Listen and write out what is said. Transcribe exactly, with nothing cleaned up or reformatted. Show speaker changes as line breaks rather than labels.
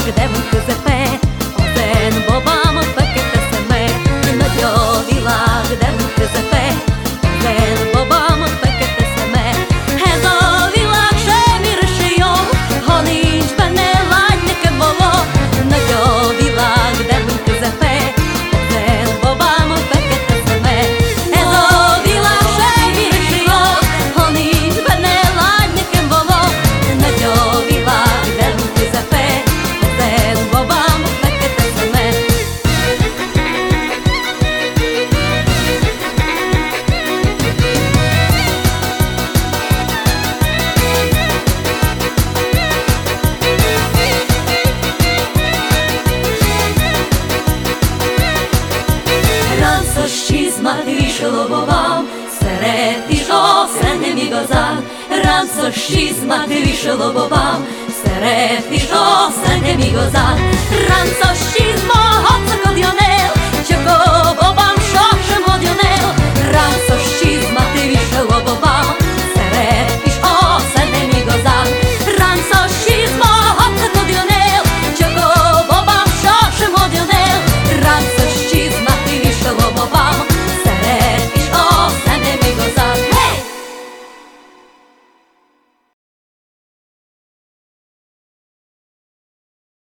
de van közepe, a zen babám a fekete szeme. Nagy a világ, de van közepe, a zen babám a fekete szeme. Ez a világ semmire se jó, ha nincs benne lágy nekem való. Nagy a világ, de van közepe, a zen babám a fekete szeme. Ez a világ semmire se jó, ha nincs benne lágy nekem való. Nagy a világ, de van közepe, a zen babám a fekete szeme. Ráncos csizmát visel a babám, szeret is azt nem igazán. Ráncos csizmát visel a babám, szeret is azt nem igazán.